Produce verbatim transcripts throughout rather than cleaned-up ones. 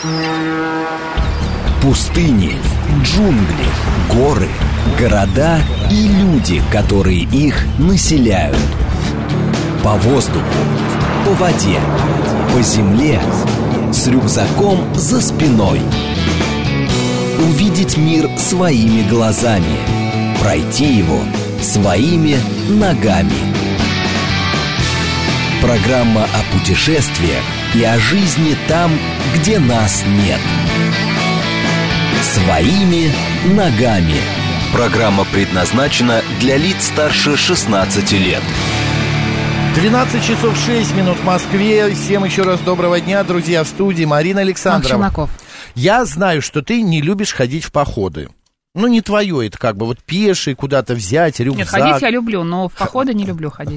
Пустыни, джунгли, горы, города и люди, которые их населяют. По воздуху, по воде, по земле, с рюкзаком за спиной. Увидеть мир своими глазами, пройти его своими ногами. Программа о путешествиях и о жизни там, где нас нет. Своими ногами. Программа предназначена для лиц старше шестнадцати лет. двенадцать часов шесть минут в Москве. Всем еще раз доброго дня, друзья, в студии Марина Александрова. Макс Я знаю, что ты не любишь ходить в походы. Ну, не твое это как бы, вот пеший куда-то взять, рюкзак. Нет, ходить я люблю, но в походы не люблю ходить.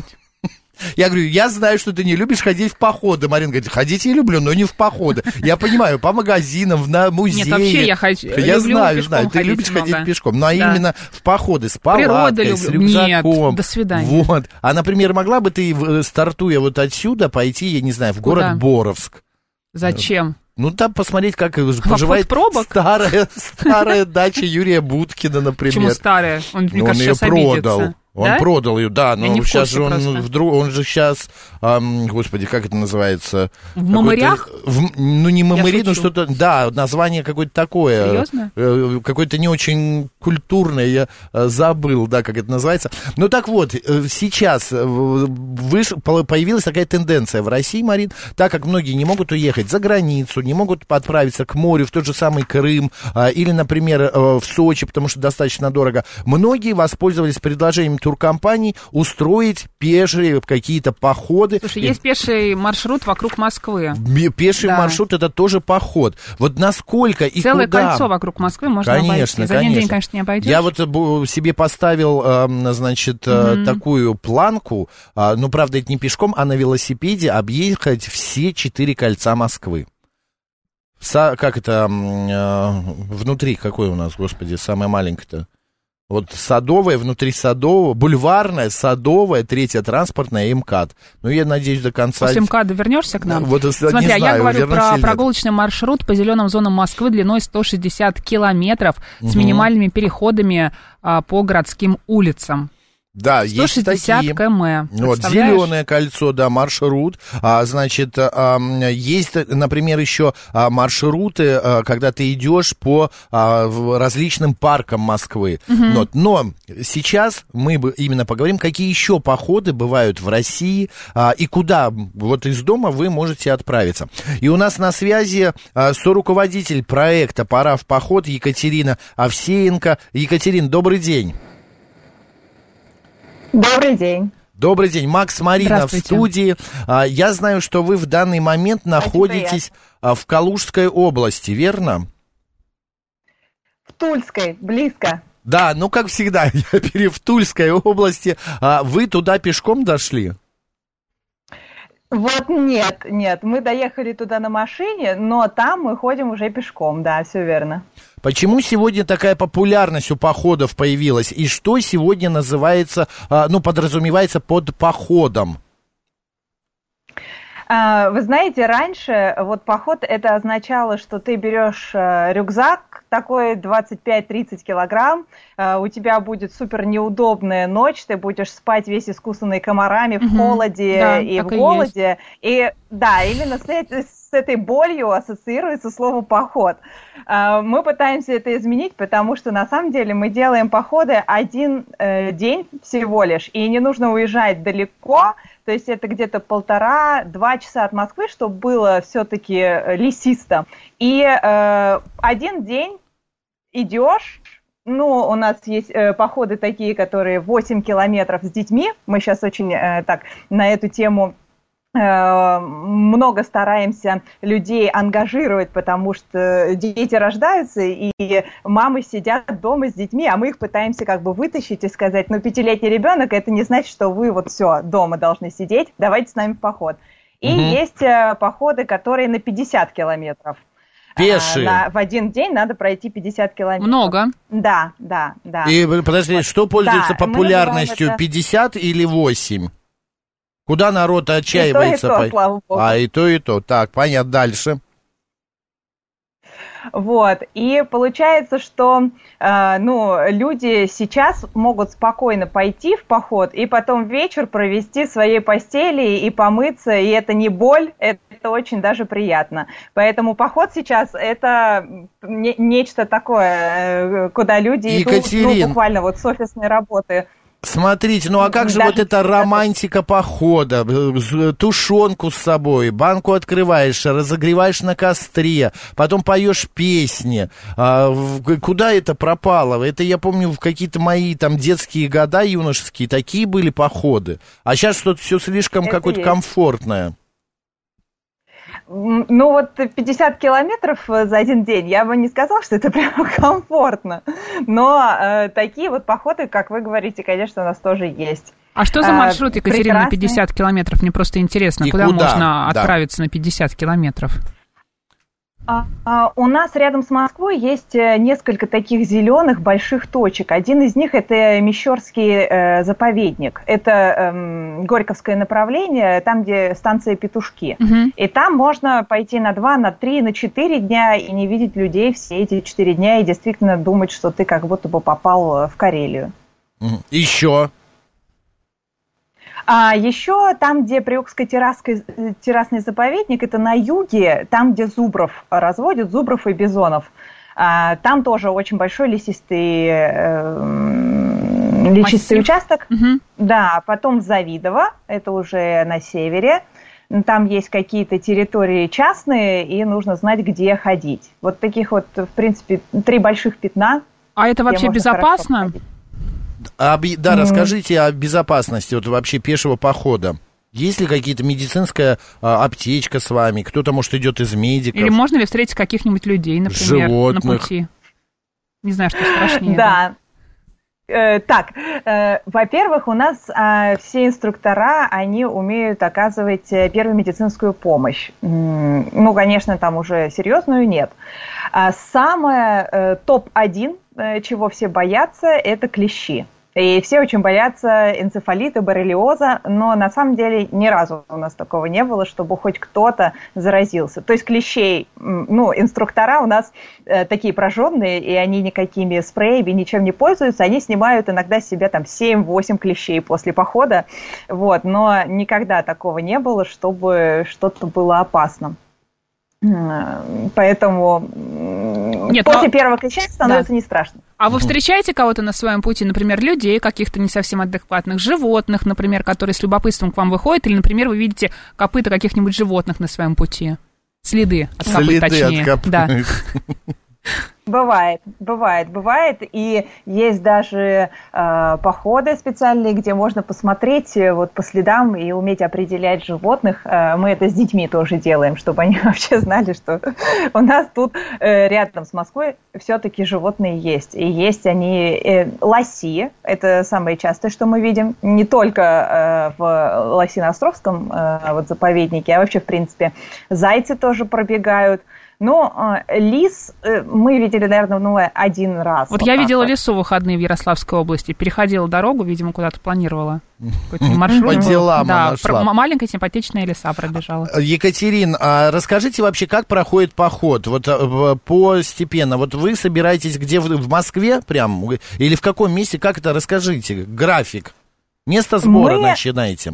Я говорю, я знаю, что ты не любишь ходить в походы. Марина говорит, ходить я люблю, но не в походы. Я понимаю, по магазинам, на музеи. Нет, вообще я хочу. Я знаю, знаю, ты любишь ходить пешком. Но да. именно в походы с палаткой, с рюкзаком. Нет, до свидания. Вот. А, например, могла бы ты, стартуя вот отсюда, пойти, я не знаю, в город Куда? Боровск? Зачем? Ну, там посмотреть, как поживает старая, старая дача Юрия Будкина, например. Почему старая? Он, мне он кажется, ее сейчас продал. обидится. Он да? продал ее, да, но сейчас же он просто. вдруг, он же сейчас, эм, господи, как это называется? В мамырях? В, ну, не мамыри, но что-то, да, название какое-то такое. Серьезно? Э, какое-то не очень культурное, я э, забыл, да, как это называется. Ну, так вот, э, сейчас э, выш, появилась такая тенденция в России, Марин, так как многие не могут уехать за границу, не могут отправиться к морю, в тот же самый Крым, э, или, например, э, в Сочи, потому что достаточно дорого. Многие воспользовались предложением туркомпаний устроить пешие какие-то походы. Слушай, есть пеший маршрут вокруг Москвы. Пеший да. маршрут — это тоже поход. Вот насколько и целое куда? Кольцо вокруг Москвы можно конечно, обойти. За один день, конечно, не обойдешь. Я вот себе поставил, значит, mm-hmm. такую планку, ну, правда, это не пешком, а на велосипеде объехать все четыре кольца Москвы. Са, как это, внутри, какое у нас, господи, самое маленькое-то? Вот Садовая, внутри Садового, Бульварная, Садовая, Третья транспортная и МКАД. Ну, я надеюсь, до конца... После МКАДа вернешься к нам? Вот, Смотри, не а знаю, я говорю про или прогулочный маршрут по зеленым зонам Москвы длиной сто шестьдесят километров угу. с минимальными переходами а, по городским улицам. Да, сто шестьдесят есть такие. километров. Вот, зеленое кольцо, да, маршрут. А, значит, а, есть, например, еще а, маршруты, а, когда ты идешь по а, различным паркам Москвы. Угу. Но, но сейчас мы именно поговорим, какие еще походы бывают в России а, и куда вот из дома вы можете отправиться. И у нас на связи а, соруководитель проекта «Пора в поход» Екатерина Овсеенко. Екатерина, добрый день. Добрый день. Добрый день, Макс, Марина в студии. Я знаю, что вы в данный момент находитесь в Калужской области, верно? В Тульской, близко. Да, ну как всегда, я в Тульской области. Вы туда пешком дошли? Вот нет, нет, мы доехали туда на машине, но там мы ходим уже пешком, да, все верно. Почему сегодня такая популярность у походов появилась? И что сегодня называется, ну, подразумевается под походом? Вы знаете, раньше вот поход это означало, что ты берешь рюкзак такой двадцать пять тридцать килограмм, у тебя будет супер неудобная ночь, ты будешь спать весь искусанный комарами в mm-hmm. холоде да, и в голоде. И, и да, именно с, с этой болью ассоциируется слово поход. Мы пытаемся это изменить, потому что на самом деле мы делаем походы один день всего лишь, и не нужно уезжать далеко. То есть это где-то полтора-два часа от Москвы, чтобы было все-таки лесисто. И э, один день идешь, ну, у нас есть э, походы такие, которые восемь километров с детьми. Мы сейчас очень э, так на эту тему э, много стараемся людей ангажировать, потому что дети рождаются, и мамы сидят дома с детьми, а мы их пытаемся как бы вытащить и сказать, ну, пятилетний ребенок, это не значит, что вы вот все, дома должны сидеть, давайте с нами в поход. И угу. есть э, походы, которые на пятьдесят километров. Пешие. А, на, в один день надо пройти пятьдесят километров. Много. Да, да, да. И, подожди, вот. Что пользуется да, популярностью, это... пятьдесят или восемь? Куда народ отчаивается? И то, и то, слава богу. А, и то, и то. Так, понятно, дальше. Вот. И получается, что э, ну, люди сейчас могут спокойно пойти в поход и потом вечер провести в своей постели и помыться, и это не боль, это очень даже приятно. Поэтому поход сейчас это не, нечто такое, куда люди Екатерин, идут ну, буквально вот с офисной работы. Смотрите, ну а как же Даже вот эта романтика похода, тушенку с собой, банку открываешь, разогреваешь на костре, потом поешь песни, а, в, куда это пропало? Это я помню в какие-то мои там детские года юношеские, такие были походы, а сейчас что-то все слишком это какое-то есть. Комфортное. Ну вот пятьдесят километров за один день, я бы не сказала, что это прям комфортно, но э, такие вот походы, как вы говорите, конечно, у нас тоже есть. А что за маршрут, Екатерина, Прекрасный. На пятьдесят километров? Мне просто интересно, И куда, куда можно да. отправиться на пятьдесят километров? А, а, у нас рядом с Москвой есть несколько таких зеленых больших точек. Один из них это Мещерский э, заповедник. Это э, Горьковское направление, там, где станция Петушки. Угу. И там можно пойти на два, на три, на четыре дня и не видеть людей все эти четыре дня и действительно думать, что ты как будто бы попал в Карелию. Еще? А еще там, где Приокско-террасный заповедник, это на юге, там, где зубров разводят, зубров и бизонов. А, там тоже очень большой лесистый, э, лесистый участок. Угу. Да, потом Завидово, это уже на севере. Там есть какие-то территории частные, и нужно знать, где ходить. Вот таких вот, в принципе, три больших пятна. А это вообще безопасно? А, да, mm-hmm. расскажите о безопасности вот вообще пешего похода. Есть ли какие-то медицинская а, аптечка с вами? Кто-то, может, идет из медиков? Или можно ли встретить каких-нибудь людей, например, животных. На пути? Не знаю, что страшнее. Да. Э, так, э, во-первых, у нас э, все инструктора, они умеют оказывать первую медицинскую помощь. Ну, конечно, там уже серьезную нет. А самое э, топ один, э, чего все боятся, это клещи. И все очень боятся энцефалита, боррелиоза, но на самом деле ни разу у нас такого не было, чтобы хоть кто-то заразился. То есть клещей, ну, инструктора у нас э, такие прожженные, и они никакими спреями, ничем не пользуются, они снимают иногда с себя там семь-восемь клещей после похода, вот, но никогда такого не было, чтобы что-то было опасным. Поэтому Нет, после но... первого клеща становится да. не страшно. А вы встречаете кого-то на своем пути, например, людей, каких-то не совсем адекватных, животных, например, которые с любопытством к вам выходят, или, например, вы видите копыта каких-нибудь животных на своем пути? Следы от копыт, Следы точнее. От копыт. Да. Бывает, бывает, бывает, и есть даже э, походы специальные, где можно посмотреть вот по следам и уметь определять животных. Э, мы это с детьми тоже делаем, чтобы они вообще знали, что у нас тут э, рядом с Москвой все-таки животные есть. И есть они э, лоси, это самое частое, что мы видим, не только э, в Лосино-Островском э, вот, заповеднике, а вообще, в принципе, зайцы тоже пробегают. Но э, лис э, мы видели, наверное, ну, один раз. Вот, вот я видела вот. лису в выходные в Ярославской области. Переходила дорогу, видимо, куда-то планировала. Какой-то маршрут. По делам да, она шла. Маленькая симпатичная лиса пробежала. Екатерин, а расскажите вообще, как проходит поход? Вот постепенно. Вот вы собираетесь где? В Москве прям? Или в каком месте? Как это? Расскажите. График. Место сбора мы... начинаете.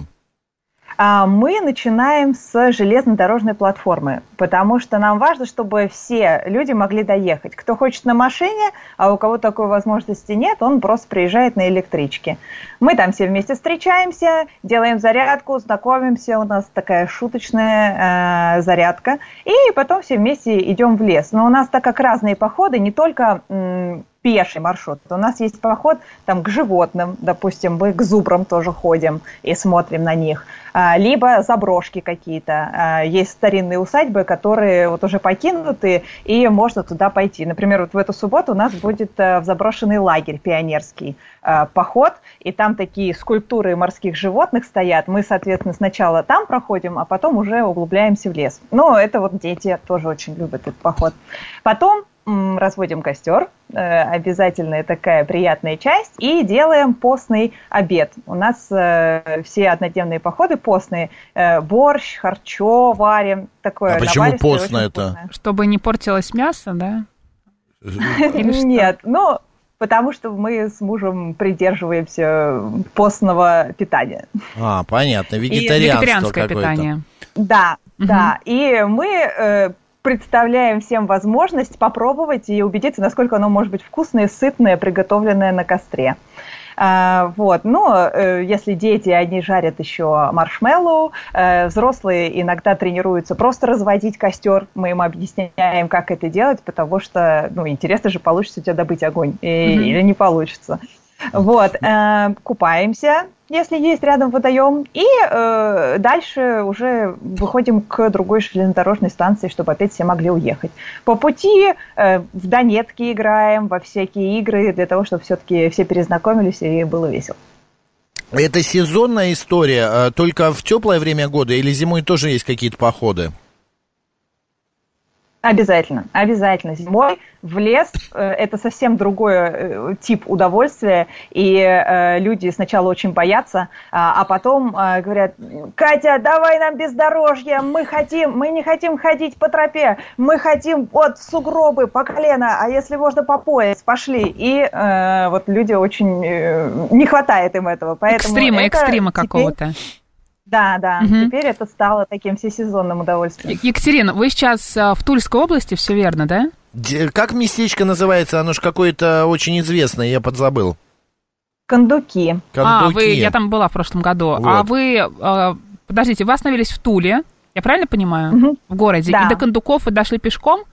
Мы начинаем с железнодорожной платформы, потому что нам важно, чтобы все люди могли доехать. Кто хочет на машине, а у кого такой возможности нет, он просто приезжает на электричке. Мы там все вместе встречаемся, делаем зарядку, знакомимся, у нас такая шуточная э, зарядка, и потом все вместе идем в лес. Но у нас, так как разные походы, не только... М- пеший маршрут. У нас есть поход там, к животным, допустим, мы к зубрам тоже ходим и смотрим на них. Либо заброшки какие-то. Есть старинные усадьбы, которые вот уже покинуты, и можно туда пойти. Например, вот в эту субботу у нас будет в заброшенный лагерь пионерский поход, и там такие скульптуры морских животных стоят. Мы, соответственно, сначала там проходим, а потом уже углубляемся в лес. Но это вот дети тоже очень любят этот поход. Потом разводим костер, обязательная такая приятная часть, и делаем постный обед. У нас все однодневные походы постные. Борщ, харчо варим. Такое а почему постно это? Чтобы не портилось мясо, да? Нет, ну, потому что мы с мужем придерживаемся постного питания. А, понятно, вегетарианство какое-то. Питание. Да, да, и мы... представляем всем возможность попробовать и убедиться, насколько оно может быть вкусное, сытное, приготовленное на костре. А, вот. Но э, если дети, они жарят еще маршмеллоу, э, взрослые иногда тренируются просто разводить костер, мы им объясняем, как это делать, потому что, ну, интересно же, получится у тебя добыть огонь и, mm-hmm. или не получится. Вот, э, купаемся, если есть рядом водоем, и э, дальше уже выходим к другой железнодорожной станции, чтобы опять все могли уехать. По пути э, в Донецке играем, во всякие игры, для того, чтобы все-таки все перезнакомились и было весело. Это сезонная история, только в теплое время года или зимой тоже есть какие-то походы? Обязательно, обязательно. Зимой в лес – это совсем другой тип удовольствия, и э, люди сначала очень боятся, а, а потом э, говорят: Катя, давай нам бездорожье, мы хотим, мы не хотим ходить по тропе, мы хотим вот сугробы по колено, а если можно по пояс, пошли. И э, вот люди очень, э, не хватает им этого. Поэтому экстрима, это экстрима теперь... какого-то. Да, да, угу. Теперь это стало таким всесезонным удовольствием. Екатерина, вы сейчас в Тульской области, все верно, да? Как местечко называется? Оно же какое-то очень известное, я подзабыл. Кондуки. Кондуки. А, вы, я там была в прошлом году. Вот. А вы, подождите, вы остановились в Туле, я правильно понимаю? Угу. В городе. Да. И до Кондуков вы дошли пешком?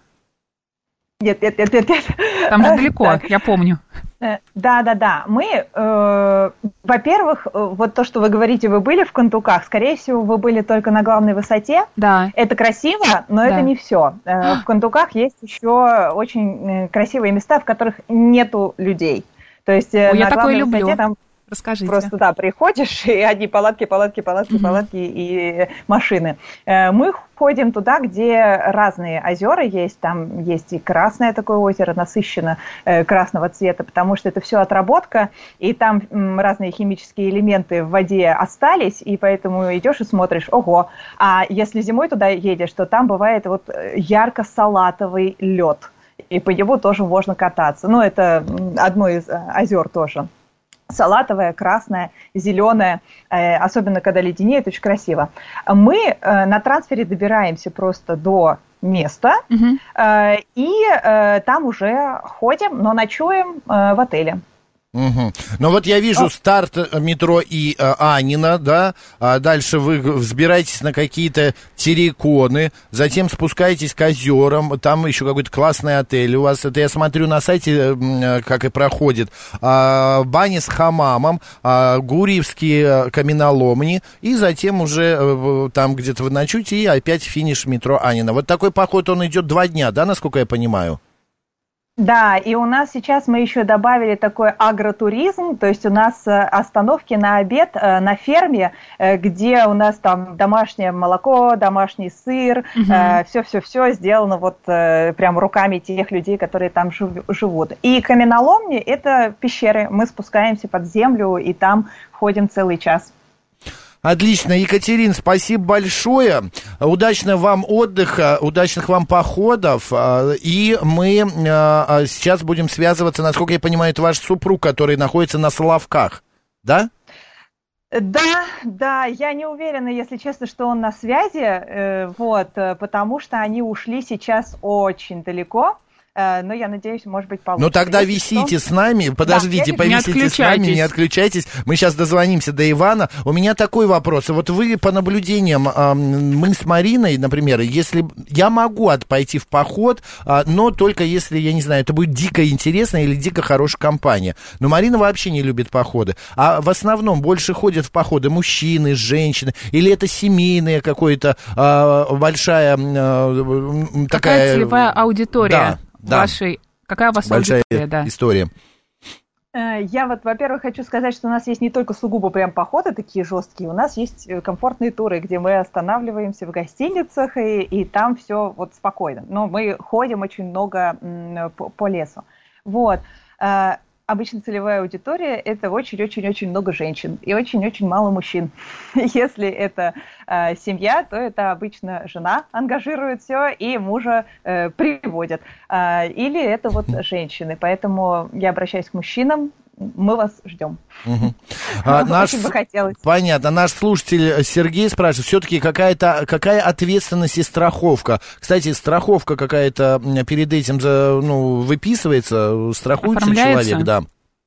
Нет, нет, нет, нет, нет. Там же далеко, я помню. Да, да, да. Мы, э, во-первых, вот то, что вы говорите, вы были в Кондуках, скорее всего, вы были только на главной высоте. Да. Это красиво, но да. это не все. Э, в Кондуках есть еще очень красивые места, в которых нету людей. То есть Ой, на я главной такое высоте люблю. там Расскажите. Просто, да, приходишь, и одни палатки, палатки, палатки, угу. палатки и машины. Мы ходим туда, где разные озера есть. Там есть и красное такое озеро, насыщенно красного цвета, потому что это все отработка, и там разные химические элементы в воде остались, и поэтому идешь и смотришь, ого. А если зимой туда едешь, то там бывает вот ярко-салатовый лед, и по нему тоже можно кататься. Ну, это одно из озер тоже. Салатовая, красная, зеленая, э, особенно когда леденеет, очень красиво. Мы э, на трансфере добираемся просто до места, угу. э, и э, там уже ходим, но ночуем э, в отеле. Угу. Ну вот я вижу старт метро и а, Анина, да, а дальше вы взбираетесь на какие-то терриконы, затем спускаетесь к озерам, там еще какой-то классный отель у вас, это я смотрю на сайте, как и проходит, а, бани с хамамом, а, гурьевские каменоломни, и затем уже там где-то вы ночуете, и опять финиш метро Анина. Вот такой поход, он идет два дня, да, насколько я понимаю? Да, и у нас сейчас мы еще добавили такой агротуризм, то есть у нас остановки на обед на ферме, где у нас там домашнее молоко, домашний сыр, угу. все-все-все сделано вот прям руками тех людей, которые там живут. И каменоломни – это пещеры, мы спускаемся под землю и там ходим целый час. Отлично, Екатерин, спасибо большое. Удачного вам отдыха, удачных вам походов. И мы сейчас будем связываться, насколько я понимаю, это ваш супруг, который находится на Соловках, да? Да, да, я не уверена, если честно, что он на связи, вот, потому что они ушли сейчас очень далеко. Но я надеюсь, может быть, получится. Ну тогда висите что? С нами, подождите, да, повисите с нами, не отключайтесь. Мы сейчас дозвонимся до Ивана. У меня такой вопрос. Вот вы по наблюдениям, мы с Мариной, например, если я могу пойти в поход, но только если, я не знаю, это будет дико интересно или дико хорошая компания. Но Марина вообще не любит походы. А в основном больше ходят в походы мужчины, женщины, или это семейная какая-то большая такая... Какая целевая аудитория? Да. Да. Вашей, какая у вас большая аудитория, да. история. Я вот, во-первых, хочу сказать, что у нас есть не только сугубо прям походы такие жесткие, у нас есть комфортные туры, где мы останавливаемся в гостиницах, и, и там все вот спокойно. Но мы ходим очень много по, по лесу. Вот. Обычно целевая аудитория – это очень-очень-очень много женщин и очень-очень мало мужчин. Если это э, семья, то это обычно жена ангажирует все и мужа э, приводят. Э, или это вот женщины. Поэтому я обращаюсь к мужчинам. Мы вас ждем. Угу. А, наш... Очень бы хотелось. Понятно. Наш слушатель Сергей спрашивает, все-таки какая-то, какая ответственность и страховка? Кстати, страховка какая-то перед этим ну, выписывается, страхуется человек, да.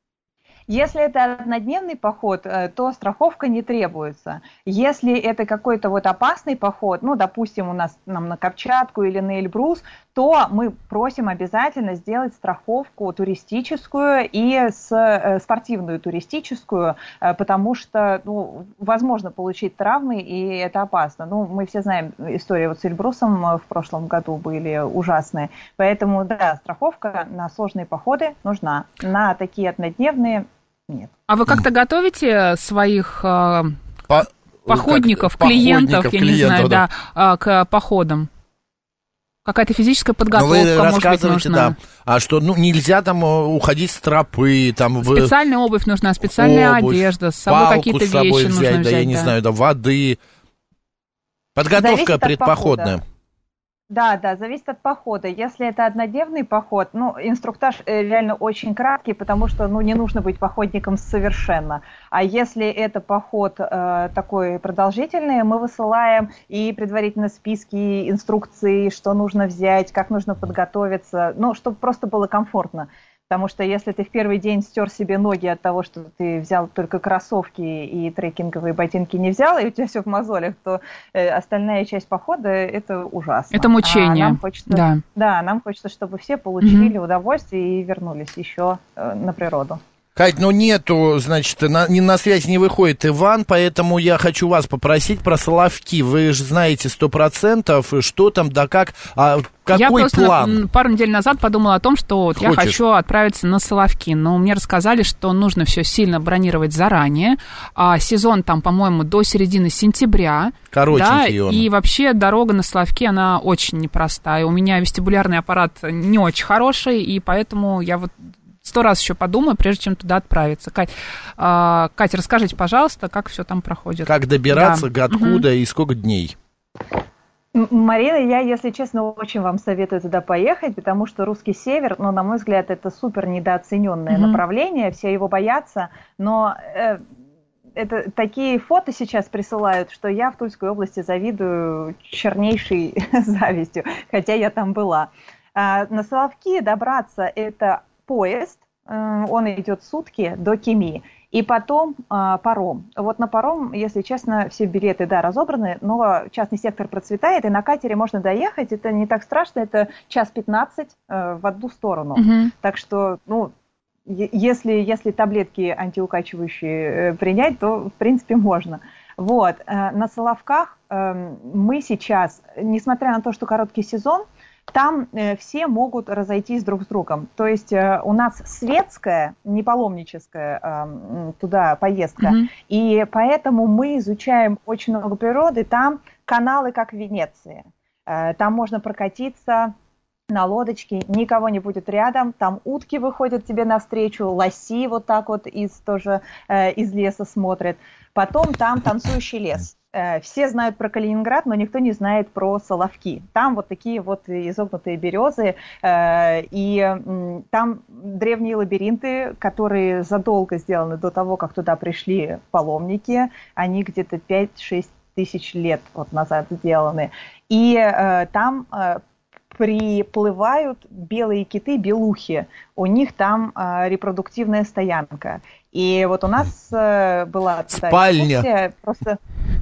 Если это однодневный поход, то страховка не требуется. Если это какой-то вот опасный поход, ну, допустим, у нас нам на Камчатку или на Эльбрус, то мы просим обязательно сделать страховку туристическую и с, спортивную туристическую, потому что, ну, возможно получить травмы, и это опасно. Ну, мы все знаем истории вот с Эльбрусом в прошлом году были ужасные. Поэтому, да, страховка на сложные походы нужна. На такие однодневные нет. А вы как-то готовите своих э, По... походников, как... клиентов, походников, я клиентов, не знаю, да, да, к походам? Какая-то физическая подготовка, вы может быть, нужна. Да, а что, ну, нельзя там уходить с тропы, там... Специальная обувь нужна, специальная обувь, одежда, с собой какие-то с собой вещи взять, нужно да, взять. я не да. знаю, да, воды. Подготовка предпоходная. Да, да, зависит от похода. Если это однодневный поход, ну, инструктаж реально очень краткий, потому что, ну, не нужно быть походником совершенно. А если это поход э, такой продолжительный, мы высылаем и предварительно списки, инструкции, что нужно взять, как нужно подготовиться, ну, чтобы просто было комфортно. Потому что если ты в первый день стер себе ноги от того, что ты взял только кроссовки и трекинговые ботинки не взял, и у тебя все в мозолях, то э, остальная часть похода – это ужасно. Это мучение. А нам хочется, да. да, нам хочется, чтобы все получили mm-hmm. удовольствие и вернулись еще э, на природу. Кать, ну нету, значит, на, не, на связь не выходит Иван, поэтому я хочу вас попросить про Соловки. Вы же знаете сто процентов, что там, да как, а какой я просто план? пару недель назад подумала о том, что вот я хочу отправиться на Соловки, но мне рассказали, что нужно все сильно бронировать заранее, а сезон там, по-моему, до середины сентября. Коротенький да, он. И вообще дорога на Соловки, она очень непростая. У меня вестибулярный аппарат не очень хороший, и поэтому я вот сто раз еще подумаю, прежде чем туда отправиться. Кать, э, Катя, расскажите, пожалуйста, как все там проходит. Как добираться, да. откуда угу. и сколько дней? Марина, я, если честно, очень вам советую туда поехать, потому что русский север, ну, на мой взгляд, это супер недооцененное угу. направление, все его боятся, но э, это, такие фото сейчас присылают, что я в Тульской области завидую чернейшей завистью, хотя я там была. А, на Соловки добраться это поезд, он идет сутки до Кеми, и потом а, паром. Вот на паром, если честно, все билеты, да, разобраны, но частный сектор процветает, и на катере можно доехать, это не так страшно, это час пятнадцать а, в одну сторону. Mm-hmm. Так что, ну, если, если таблетки антиукачивающие принять, то, в принципе, можно. Вот, на Соловках мы сейчас, несмотря на то, что короткий сезон, там э, все могут разойтись друг с другом. То есть э, у нас светская, не паломническая э, туда поездка. Mm-hmm. И поэтому мы изучаем очень много природы. Там каналы, как в Венеции. Э, там можно прокатиться на лодочке, никого не будет рядом. Там утки выходят тебе навстречу, лоси вот так вот из, тоже, э, из леса смотрят. Потом там танцующий лес. Все знают про Калининград, но никто не знает про Соловки. Там вот такие вот изогнутые березы, и там древние лабиринты, которые задолго сделаны до того, как туда пришли паломники. Они где-то пять-шесть тысяч лет вот назад сделаны. И там приплывают белые киты, белухи. У них там репродуктивная стоянка. И вот у нас была спальня. Экскурсия, просто...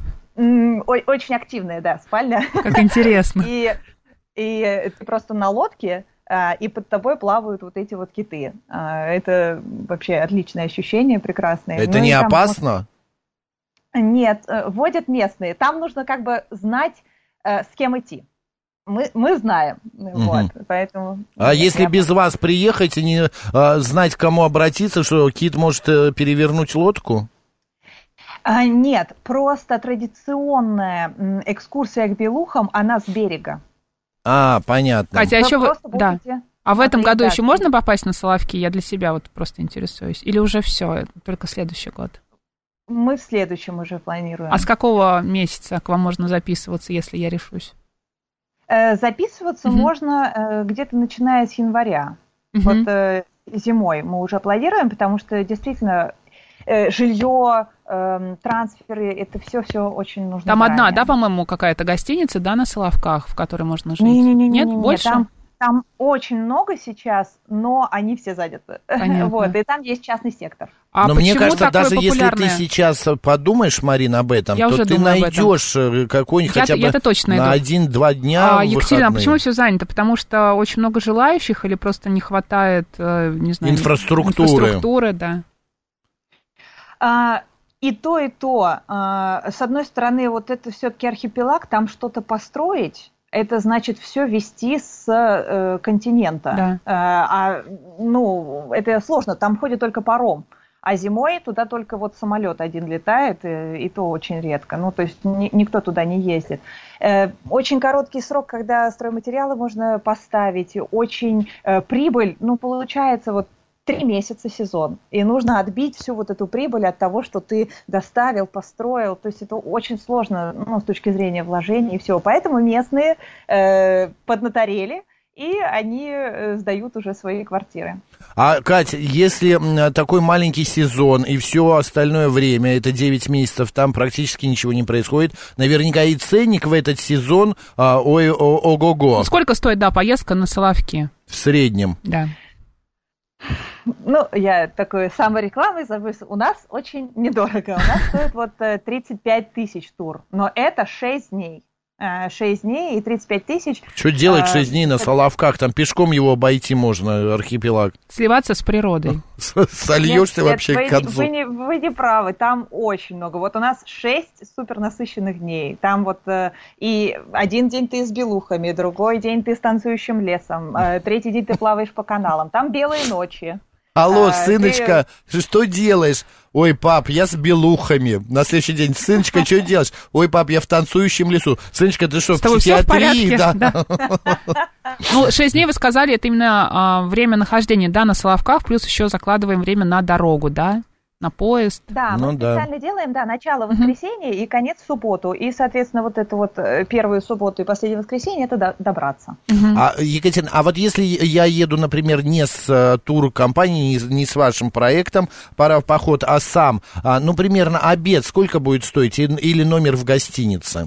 Очень активная, да, спальня. Как интересно. И, и ты просто на лодке, и под тобой плавают вот эти вот киты. Это вообще отличное ощущение, прекрасное. Это ну, не опасно? Можно... Нет, водят местные. Там нужно как бы знать, с кем идти. Мы, мы знаем, угу. вот, поэтому... А если без вас приехать и не а, знать, к кому обратиться, что кит может перевернуть лодку? А, нет, просто традиционная экскурсия к белухам, она с берега. А, понятно. Катя, а еще вы... Да. А в этом году да. еще можно попасть на Соловки? Я для себя вот просто интересуюсь. Или уже все, только следующий год? Мы в следующем уже планируем. А с какого месяца к вам можно записываться, если я решусь? Записываться угу. можно где-то начиная с января. Угу. Вот зимой мы уже планируем, потому что действительно жилье, трансферы, это все-все очень нужно. Там заранее. одна, да, по-моему, какая-то гостиница, да, на Соловках, в которой можно жить? Не-не-не, Нет, не, не, больше? Там, там очень много сейчас, но они все заняты. Вот, и там есть частный сектор. А но мне кажется, даже популярное... если ты сейчас подумаешь, Марина, об этом, я то ты найдешь какой-нибудь я, хотя бы точно на один-два дня а, Екатерина, а почему все занято? Потому что очень много желающих или просто не хватает, не знаю... Инфраструктуры. Инфраструктуры, да. А, и то, и то. А, с одной стороны, вот это все-таки архипелаг, там что-то построить, это значит все везти с э, континента. Да. А, а, ну, это сложно, там ходит только паром. А зимой туда только вот самолет один летает, и, и то очень редко. Ну, то есть ни, никто туда не ездит. Э, очень короткий срок, когда стройматериалы можно поставить, очень э, прибыль, ну, получается вот три месяца сезон. И нужно отбить всю вот эту прибыль от того, что ты доставил, построил. То есть это очень сложно, ну, с точки зрения вложений и всего. Поэтому местные э, поднаторели, и они сдают уже свои квартиры. А, Катя, если такой маленький сезон и все остальное время, это девять месяцев, там практически ничего не происходит, наверняка и ценник в этот сезон, а, ой, о, ого-го. Сколько стоит, да, поездка на Соловки? В среднем. Да. Ну, я такой саморекламой забыл. У нас очень недорого. У нас стоит вот тридцать пять тысяч тур. Но это шесть дней. шесть дней и тридцать пять тысяч. Что делать шесть дней на Соловках? Там пешком его обойти можно, архипелаг. Сливаться с природой. Сольешься вообще вы, к концу. Вы не, вы не правы, там очень много. Вот у нас шесть супернасыщенных дней. Там вот э, и один день ты с белухами, другой день ты с танцующим лесом, э, третий день ты плаваешь по каналам. Там белые ночи. Алло, а, сыночка, ты... что делаешь? Ой, пап, я с белухами. На следующий день, сыночка, что делаешь? Ой, пап, я в танцующем лесу. Сыночка, ты что, в психиатрии? Да. Да. Ну, шесть дней, вы сказали, это именно а, время нахождения, да, на Соловках, плюс еще закладываем время на дорогу, да? На поезд. Да, ну, мы да. специально делаем, да, начало воскресенья uh-huh. и конец в субботу. И, соответственно, вот эту вот первую субботу и последнее воскресенье, это до, добраться. Uh-huh. А, Екатерина, а вот если я еду, например, не с туркомпанией, не, не с вашим проектом «Пора в поход», а сам, а, ну, примерно обед сколько будет стоить или номер в гостинице?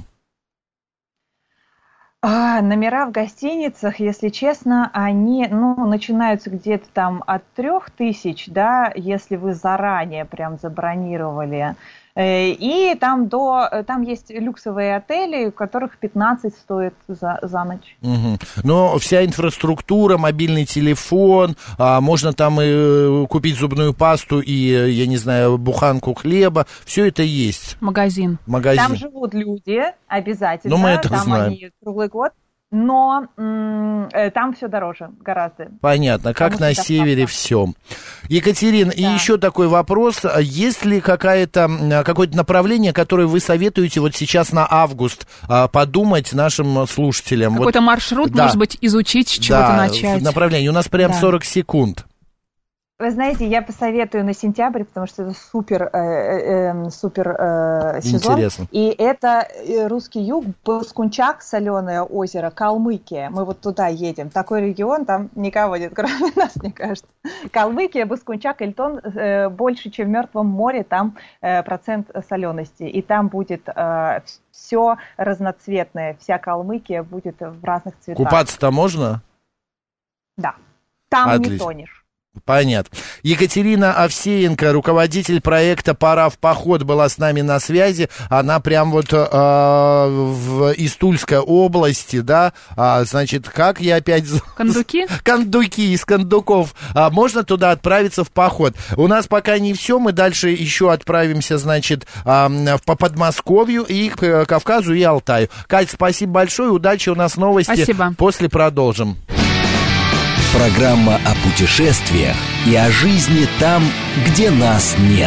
А, номера в гостиницах, если честно, они, ну, начинаются где-то там от трех тысяч, да, если вы заранее прям забронировали. И там до, там есть люксовые отели, у которых пятнадцать стоит за, за ночь. Угу. Но вся инфраструктура, мобильный телефон, а, можно там и купить зубную пасту и, я не знаю, буханку хлеба, все это есть. Магазин. Магазин. Там живут люди, обязательно. Ну, мы это там знаем. Они круглый год. Но м- там все дороже гораздо. Понятно, как на севере все. Екатерина, да. И еще такой вопрос. Есть ли какая-то, какое-то направление, которое вы советуете вот сейчас на август подумать нашим слушателям? Какой-то вот, маршрут, да. может быть, изучить, с чего-то да, начать? направление. У нас прям да. сорок секунд. Вы знаете, я посоветую на сентябрь, потому что это супер, э, э, супер э, сезон. Интересно. И это русский юг, Баскунчак, соленое озеро, Калмыкия. Мы вот туда едем. Такой регион, там никого нет, кроме нас, мне кажется. Калмыкия, Баскунчак, Эльтон, э, больше, чем в Мертвом море, там э, процент солености. И там будет э, все разноцветное. Вся Калмыкия будет в разных цветах. Купаться-то можно? Да. Там Отлично. не тонешь. Понятно. Екатерина Овсеенко, руководитель проекта «Пора в поход», была с нами на связи. Она прям вот э, в Истульской области, да, а, значит, как я опять... Кондуки? Кондуки, из кондуков. А, можно туда отправиться в поход. У нас пока не все, мы дальше еще отправимся, значит, а, по Подмосковью и к Кавказу и Алтаю. Кать, спасибо большое, удачи, у нас новости. Спасибо. После продолжим. Программа о путешествиях и о жизни там, где нас нет.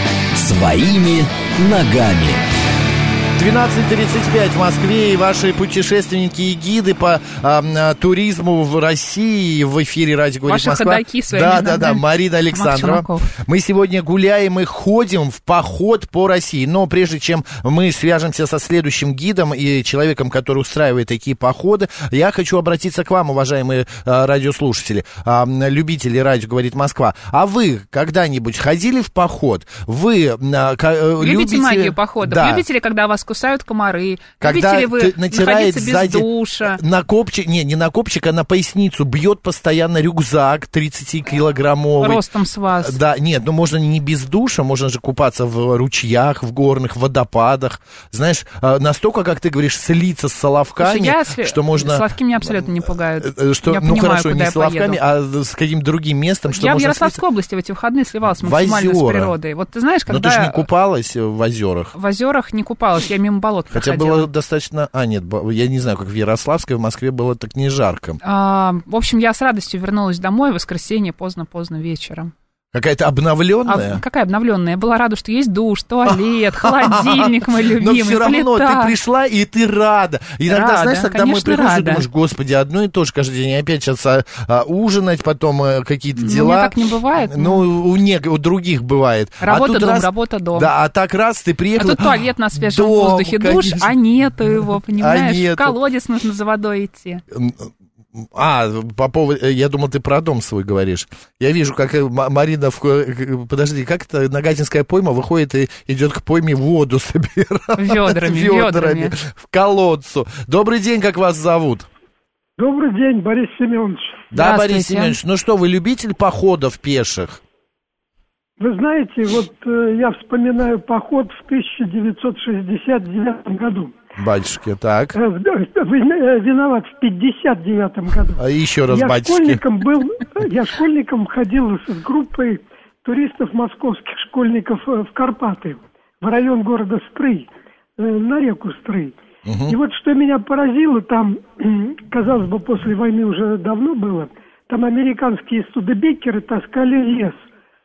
Своими ногами. двенадцать тридцать пять в Москве, и ваши путешественники и гиды по а, туризму в России в эфире «Радио говорит Ваши Москва». ходаки своими Да, ногами. да, да, Марина Александрова. Мы сегодня гуляем и ходим в поход по России. Но прежде чем мы свяжемся со следующим гидом и человеком, который устраивает такие походы, я хочу обратиться к вам, уважаемые а, радиослушатели, а, любители «Радио говорит Москва». А вы когда-нибудь ходили в поход? Вы а, к, любите, любите магию походов? Да. Любите ли, когда вас кусают комары? Когда Любите ли вы натирает находиться без сзади душа? на копчик, не, не на копчик, а на поясницу бьет постоянно рюкзак тридцатикилограммовый. Ростом с вас. Да, нет, ну можно не без душа, можно же купаться в ручьях, в горных водопадах. Знаешь, настолько, как ты говоришь, слиться с соловками, Слушай, я, если... что можно... Соловки меня абсолютно не пугают. Что, я ну понимаю, хорошо, куда не я соловками, поеду. а с каким-то другим местом, что я можно в Ярославской слиться. области в эти выходные сливалась В максимально озера. с природой. Вот ты знаешь, когда... Но ты же не купалась в озерах. В озерах не купалась, я мимо болот Хотя проходила. было достаточно... А, нет, я не знаю, как в Ярославской, в Москве было так не жарко. А, в общем, я с радостью вернулась домой в воскресенье поздно-поздно вечером. Какая-то обновленная? А, какая обновленная? Я была рада, что есть душ, туалет, холодильник мой любимый, Но все равно плита. ты пришла, и ты рада. Иногда, Рада, знаешь, когда мы конечно, приходишь, рада. думаешь, господи, одно и то же каждый день. И опять сейчас а, а, ужинать, потом а, какие-то Ну, дела. у меня так не бывает. Ну, у, нег- у других бывает. Работа, а тут дом, раз, работа, дом. Да, а так раз ты А приехала... тут туалет на свежем дом, воздухе, душ, конечно. а нету его, понимаешь? А нету. В колодец нужно за водой идти. А, по поводу... Я думал, ты про дом свой говоришь. Я вижу, как М- Марина... В... Подожди, как это Нагатинская пойма выходит и идет к пойме воду собирать. Ведрами, ведрами. В колодцу. Добрый день, как вас зовут? Добрый день, Борис Семенович. Да, Борис Здравствуйте. Семенович, ну что, вы любитель походов пеших? Вы знаете, вот э, я вспоминаю поход в тысяча девятьсот шестьдесят девятом году. Батюшки, так. Э, в- э, вы, э, виноват, в пятьдесят девятом году. А еще раз, я батюшки. школьником был, я школьником ходил с группой туристов московских школьников э, в Карпаты, в район города Стрый, э, на реку Стрый. Угу. И вот что меня поразило, там, казалось бы, после войны уже давно было, там американские студебекеры таскали лес.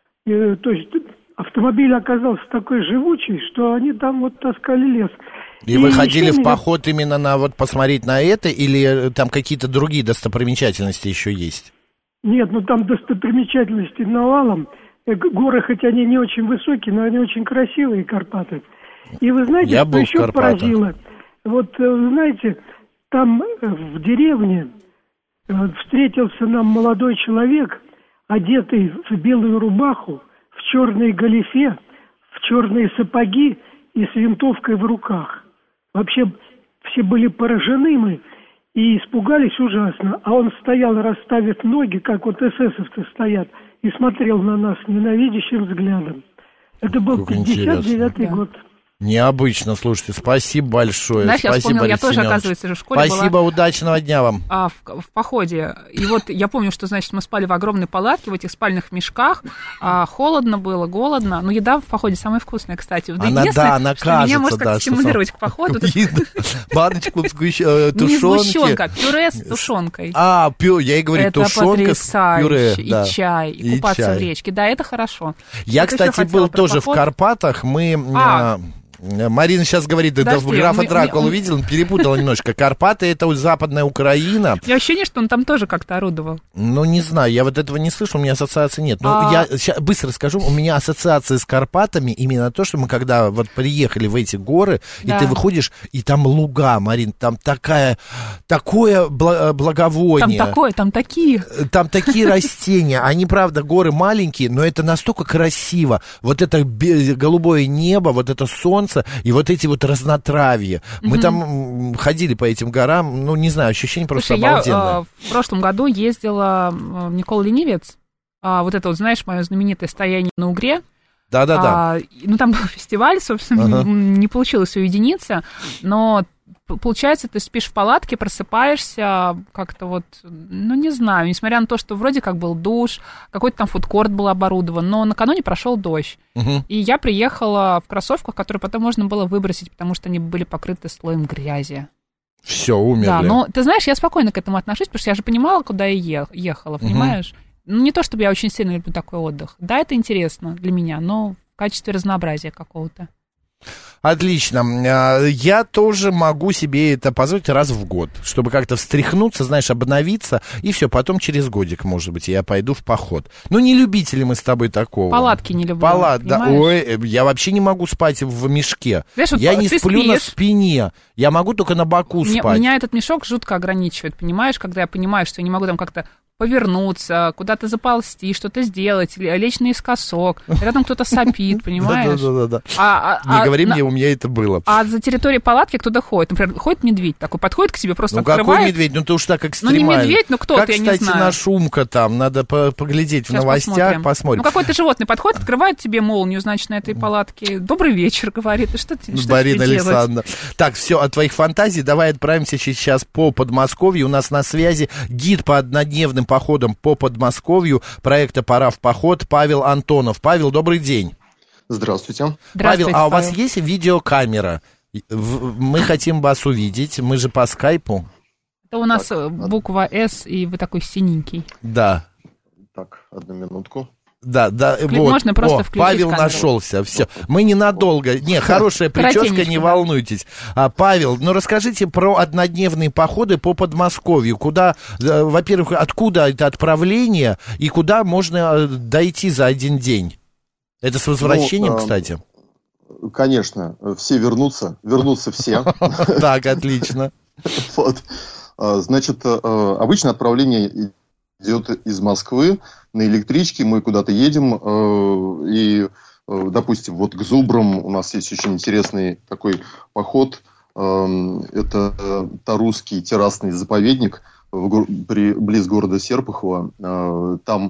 И, то есть автомобиль оказался такой живучий, что они там вот таскали лес. И, и вы ходили еще в меня... поход именно на вот посмотреть на это, или там какие-то другие достопримечательности еще есть? Нет, ну там достопримечательности навалом. Э, Горы, хоть они не очень высокие, но они очень красивые, Карпаты. И вы знаете, Я что был в еще Карпатах. поразило? Вот, э, вы знаете, там э, в деревне э, встретился нам молодой человек, одетый в белую рубаху, в черной галифе, в черные сапоги и с винтовкой в руках. Вообще все были поражены мы и испугались ужасно. А он стоял, расставив ноги, как вот эсэсовцы стоят, и смотрел на нас ненавидящим взглядом. Это был Как пятьдесят девятый интересно. год. Необычно, слушайте, спасибо большое. Знаешь, я Спасибо, вспомнила, я Борис тоже, Семенович. оказывается, же в школе Спасибо, была... удачного дня вам. А, в, в походе. И вот я помню, что, значит, мы спали в огромной палатке, в этих спальных мешках. А, холодно было, голодно. Но еда в походе самая вкусная, кстати. Вот Она, единственное, да, она что меня кажется, может да, как-то что стимулировать к походу. это Баночку сгущ- Не тушенки. сгущенка, пюре с тушенкой. А, пю, я и говорю, Это тушенка с пюре. потрясающе. да. И чай, и, И купаться чай. в речке. Да, это хорошо. Я, Вот еще кстати, хотела был про тоже в поход. Карпатах. Мы... А. а, Марина сейчас говорит, да, Подожди, графа он- Дракулу он- видел, перепутала немножко. Карпаты — это вот западная Украина. У меня ощущение, что он там тоже как-то орудовал. Ну, не знаю, я вот этого не слышал, у меня ассоциации нет. Но А. я ща, быстро скажу, у меня ассоциации с Карпатами именно то, что мы когда вот приехали в эти горы, Да. и ты выходишь, и там луга, Марин, там такая, такое бла- Там благовоние. такое, там такие. Там такие растения, они, правда, горы маленькие, но это настолько красиво. Вот это бе- голубое небо, вот это солнце и вот эти вот разнотравья. Мы там м, ходили по этим горам, ну, не знаю, ощущение просто Слушай, я обалденное. э, в прошлом году ездила э, в Никола Ленивец. а, вот это вот, знаешь, мое знаменитое стояние на Угре. Да-да-да. А, ну, там был фестиваль, собственно, ага. не, не получилось уединиться, но получается, ты спишь в палатке, просыпаешься как-то вот, ну, не знаю, несмотря на то, что вроде как был душ, какой-то там фудкорт был оборудован, но накануне прошел дождь. Угу. И я приехала в кроссовках, которые потом можно было выбросить, потому что они были покрыты слоем грязи. Все, умерли. Да, но ты знаешь, я спокойно к этому отношусь, потому что я же понимала, куда я ехала, понимаешь? Угу. Ну, не то, чтобы я очень сильно люблю такой отдых. Да, это интересно для меня, но в качестве разнообразия какого-то. Отлично. Я тоже могу себе это позволить раз в год, чтобы как-то встряхнуться, знаешь, обновиться, и все, потом через годик, может быть, я пойду в поход. Ну, не любители мы с тобой такого. Палатки не люблю, Палат, да. Ой, я вообще не могу спать в мешке. Знаешь, вот я не сплю спишь. На спине, я могу только на боку Мне, спать. Меня этот мешок жутко ограничивает, понимаешь, когда я понимаю, что я не могу там как-то повернуться, куда-то заползти, что-то сделать, лечь наискосок, рядом кто-то сопит, понимаешь? Да-да-да. Не говори мне, у меня это было. А за территорией палатки кто-то ходит, например, ходит медведь такой, подходит к тебе, просто открывает. Ну какой медведь? Ну ты уж так экстремально. Ну не медведь, ну кто-то, я не знаю. Как, кстати, наша Умка там, надо поглядеть в новостях, посмотрим. Ну какое-то животное подходит, открывает тебе молнию, значит, на этой палатке. Добрый вечер, говорит, и что ты делаешь? Марина Александровна. Так, все, от твоих фантазий давай отправимся сейчас по Подмосковью. У нас на связи гид по однодневным походам по Подмосковью проекта «Пора в поход» Павел Антонов. Павел, добрый день. Здравствуйте. Здравствуйте, Павел, а у Павел. вас есть видеокамера? Мы хотим вас увидеть, мы же по скайпу. Это у нас так, буква «С», и вы такой синенький. Да. Так, одну минутку. Да, да, Вкли... вот. Можно просто О, включить Павел камеру. Нашелся, все. Мы ненадолго. Не, хорошая прическа, не волнуйтесь. А, Павел, ну расскажите про однодневные походы по Подмосковью. Куда, во-первых, откуда это отправление и куда можно дойти за один день? Это с возвращением, ну, кстати? Конечно, все вернутся, вернутся все. Так, отлично. Значит, обычно отправление идет из Москвы на электричке, мы куда-то едем, и, допустим, вот к Зубрам у нас есть очень интересный такой поход. Это Тарусский террасный заповедник при, близ города Серпухово. Там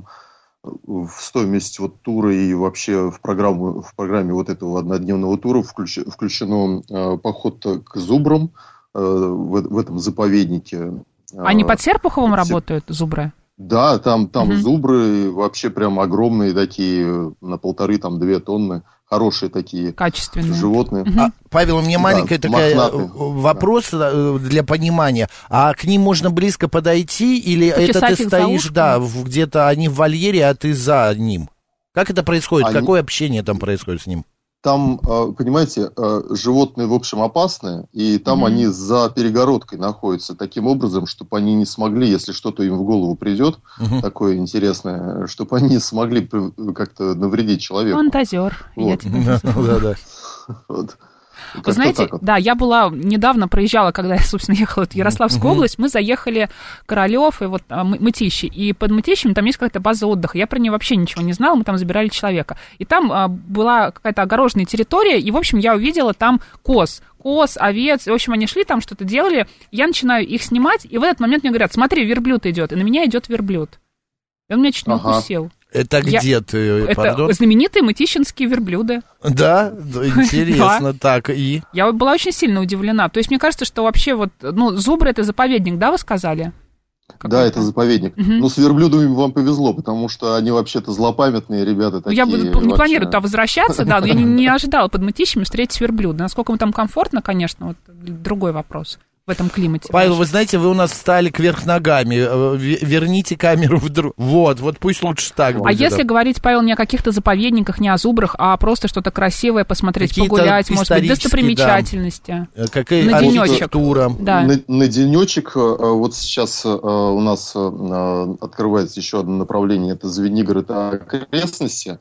в стоимость вот тура и вообще в программу, в программе вот этого однодневного тура включ, включено э, поход к Зубрам э, в, в этом заповеднике. Они под Серпуховым Сер... работают, зубры? Да, там, там угу. зубры вообще прям огромные такие, на полторы, там, две тонны. Хорошие такие качественные животные. Угу. А, Павел, у меня маленький да, такой мохнатые. вопрос да. для понимания. А к ним можно близко подойти, или почесать это ты стоишь, да, где-то они в вольере, а ты за ним? Как это происходит? Они... Какое общение там происходит с ним? Там, понимаете, животные, в общем, опасны, и там mm-hmm. они за перегородкой находятся таким образом, чтобы они не смогли, если что-то им в голову придет, mm-hmm. такое интересное, чтобы они не смогли как-то навредить человеку. Фантазер, вот. Я тебе Да-да. Вот. Вы знаете, вот. Да, я была недавно, проезжала, когда я, собственно, ехала в Ярославскую uh-huh. область, мы заехали Королёв и вот а, Мытищи, и под Мытищами там есть какая-то база отдыха, я про нее вообще ничего не знала, мы там забирали человека, и там а, была какая-то огороженная территория, и, в общем, я увидела там коз, коз, овец, и, в общем, они шли там, что-то делали, я начинаю их снимать, и в этот момент мне говорят, смотри, верблюд идет, и на меня идет верблюд, и он меня чуть не ага. укусил. Это где я... ты, Это пардон? знаменитые мытищинские верблюды. Да? Интересно, так, и? Я была очень сильно удивлена. То есть, мне кажется, что вообще вот, ну, зубры — это заповедник, да, вы сказали? Какой-то? Да, это заповедник. Угу. Ну, с верблюдами вам повезло, потому что они вообще-то злопамятные ребята такие. Я не вообще... планирую туда возвращаться, да, но я не, не ожидала под Мытищами встретить верблюда. Насколько им там комфортно, конечно, вот другой вопрос. В этом климате. Павел, даже. Вы знаете, вы у нас встали кверх ногами. Верните камеру в друг. Вот, вот пусть лучше так будет. А если говорить, Павел, не о каких-то заповедниках, не о зубрах, а просто что-то красивое посмотреть, какие-то погулять, может быть, достопримечательности. Да. Какая на денечек. Да. На, на денечек. Вот сейчас у нас открывается еще одно направление. Это Звенигород, это окрестности.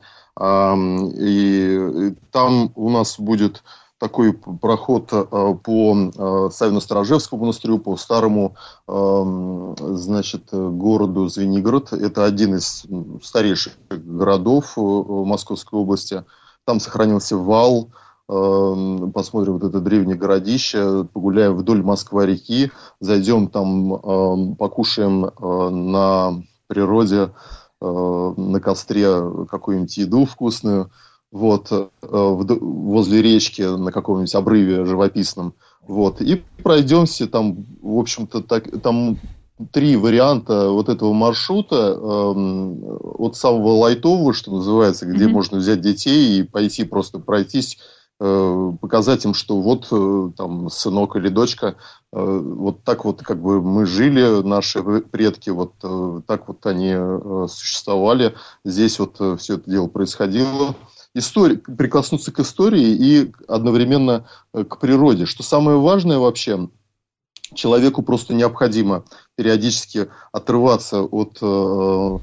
И там у нас будет такой проход э, по э, Савино-Сторожевскому монастырю, по старому э, значит, городу Звенигород. Это один из старейших городов э, Московской области. Там сохранился вал. Э, посмотрим вот это древнее городище. Погуляем вдоль Москва-реки. Зайдем там, э, покушаем э, на природе. э, на костре какую-нибудь еду вкусную, вот, э, в, возле речки на каком-нибудь обрыве живописном, вот, и пройдемся там, в общем-то, так, там три варианта вот этого маршрута, э, от самого лайтового, что называется, где mm-hmm. можно взять детей и пойти просто пройтись, э, показать им, что вот э, там сынок или дочка, э, вот так вот как бы мы жили, наши предки, вот э, так вот они э, существовали, здесь вот э, все это дело происходило. История, прикоснуться к истории и одновременно э, к природе. Что самое важное вообще, человеку просто необходимо периодически отрываться от э,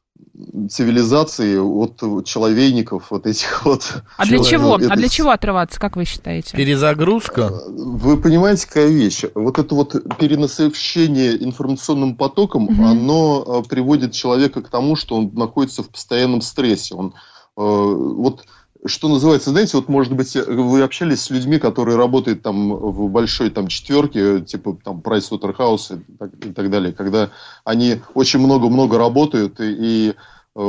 цивилизации, от человейников, вот этих вот. А для чего? Это... А для чего отрываться, как вы считаете? Перезагрузка? Вы понимаете, какая вещь? Вот это вот перенасыщение информационным потоком, угу. оно приводит человека к тому, что он находится в постоянном стрессе. Он э, вот что называется, знаете, вот, может быть, вы общались с людьми, которые работают там в большой там четверке, типа там Pricewaterhouse и так, и так далее, когда они очень много-много работают и, и э,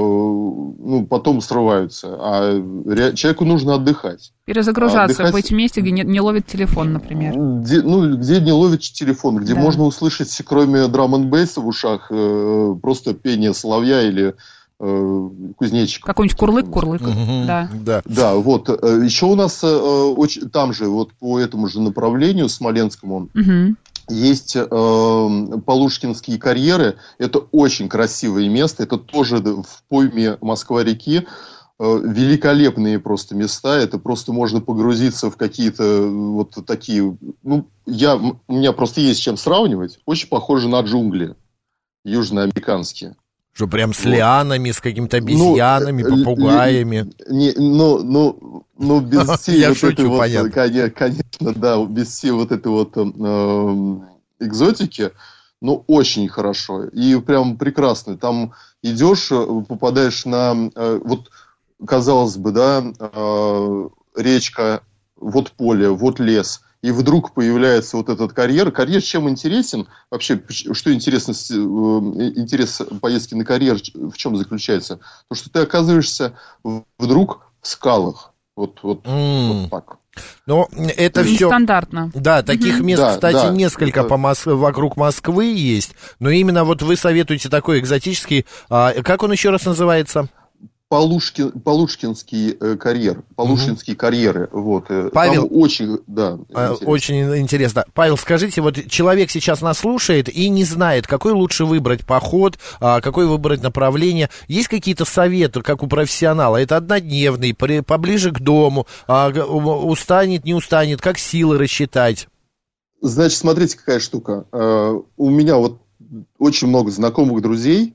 ну, потом срываются, а ре- человеку нужно отдыхать. Перезагружаться, отдыхать... быть в месте, где не, не ловит телефон, например. Где, ну, где не ловит телефон, где да. можно услышать, кроме драм-н-бейса в ушах, э, просто пение соловья или кузнечик. Какой-нибудь курлык-курлык. Угу, да. Да. да, вот. Еще у нас очень, там же, вот по этому же направлению, Смоленскому, угу. есть э, Полушкинские карьеры. Это очень красивое место. Это тоже в пойме Москва-реки. Э, великолепные просто места. Это просто можно погрузиться в какие-то вот такие... Ну, я, у меня просто есть чем сравнивать. Очень похоже на джунгли южноамериканские. Что прям с лианами, с какими-то обезьянами, ну, попугаями. Не, ну, ну, ну, без всей Я вот шучу, этой вот, понятно. Конечно, да, без всей вот этой вот э, экзотики, ну, очень хорошо. И прям прекрасно. Там идешь, попадаешь на, э, вот, казалось бы, да, э, речка, вот поле, вот лес. И вдруг появляется вот этот карьер. Карьер чем интересен? Вообще, что интересно, интерес поездки на карьер в чем заключается? То, что ты оказываешься вдруг в скалах. Вот, вот, mm. вот так. Но это все... Нестандартно. Да, таких mm-hmm. мест, да, кстати, да, несколько это... по Мос... вокруг Москвы есть. Но именно вот вы советуете такой экзотический... А, как он еще раз называется? Полушкин, Полушкинский э, карьер, Полушкинские mm-hmm. карьеры, вот. Павел, там очень, да, интересно. Очень интересно. Павел, скажите, вот человек сейчас нас слушает и не знает, какой лучше выбрать поход, какой выбрать направление. Есть какие-то советы, как у профессионала? Это однодневный, поближе к дому, устанет, не устанет, как силы рассчитать? Значит, смотрите, какая штука. У меня вот очень много знакомых друзей.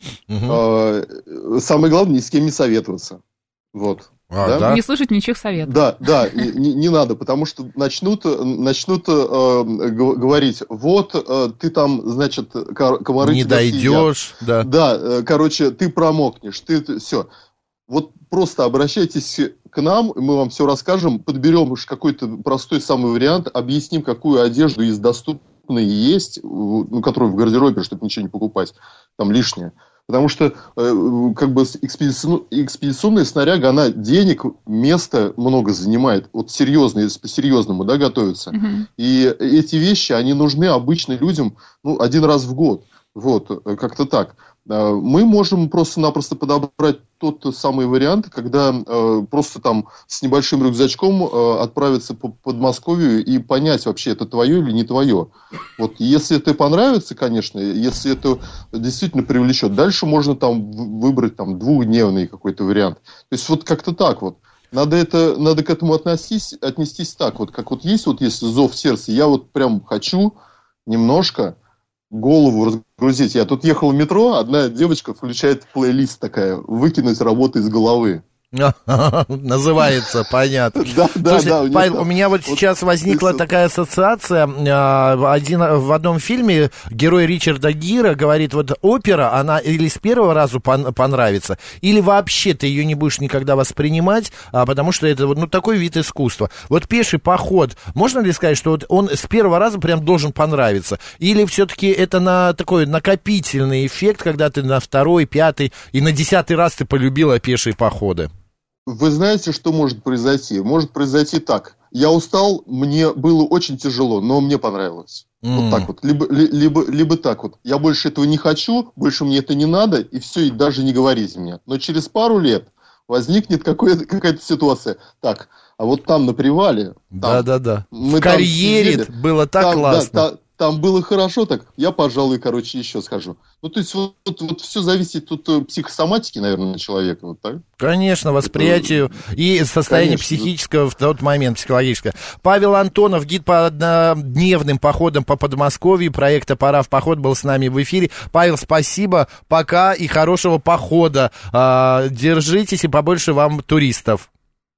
Угу. Самое главное, ни с кем не советоваться. Вот. А, да? Да? Не слышать ничьих советов. Да, да, не, не надо, потому что начнут, начнут э, говорить, вот э, ты там, значит, комары не тебя дойдешь, да. Да, э, короче, ты промокнешь, ты, ты все. Вот просто обращайтесь к нам, мы вам все расскажем, подберем уж какой-то простой самый вариант, объясним, какую одежду из доступной есть, ну, которую в гардеробе, чтобы ничего не покупать, там лишнее. Потому что э, как бы экспедицион, экспедиционная снаряга, она денег, места много занимает. Вот серьезно, если по-серьезному, да, готовятся. Mm-hmm. И эти вещи, они нужны обычно людям, ну, один раз в год. Вот, как-то так. Мы можем просто-напросто подобрать тот самый вариант, когда э, просто там с небольшим рюкзачком э, отправиться по Подмосковью и понять, вообще это твое или не твое. Вот, если это понравится, конечно, если это действительно привлечет, дальше можно там выбрать там двухдневный какой-то вариант. То есть вот как-то так вот. Надо, это, надо к этому относись, отнестись так, вот как вот есть, вот если зов в сердце, я вот прям хочу немножко голову разгрузить. Я тут ехал в метро, одна девочка включает плейлист такая, выкинуть работу из головы. Называется, понятно. Да, да, Слушай, да. У Павел, них- у меня вот вот сейчас возникла смысл. такая ассоциация. а, Один, в одном фильме герой Ричарда Гира говорит, вот опера, она или с первого раза пон- понравится, или вообще ты ее не будешь никогда воспринимать, а, потому что это вот, ну, такой вид искусства. Вот пеший поход, можно ли сказать, что вот он с первого раза прям должен понравиться? Или все-таки это на такой накопительный эффект, когда ты на второй, пятый и на десятый раз ты полюбила пешие походы? Вы знаете, что может произойти? Может произойти так. Я устал, мне было очень тяжело, но мне понравилось. Mm. Вот так вот. Либо, ли- либо, либо так вот. Я больше этого не хочу, больше мне это не надо, и все, и даже не говорите мне. Но через пару лет возникнет какое- какая-то ситуация. Так, а вот там на привале... там Да-да-да. мы В там карьере сидели, было так там, классно. да, та- там было хорошо, так я, пожалуй, короче, еще схожу. Ну, то есть, вот, вот, вот все зависит тут от психосоматики, наверное, человека. Вот так. Конечно, восприятию и состоянию Конечно. психического в тот момент, психологическое. Павел Антонов, гид по однодневным походам по Подмосковью, проекта «Пора в поход» был с нами в эфире. Павел, спасибо, пока и хорошего похода. А, держитесь и побольше вам туристов.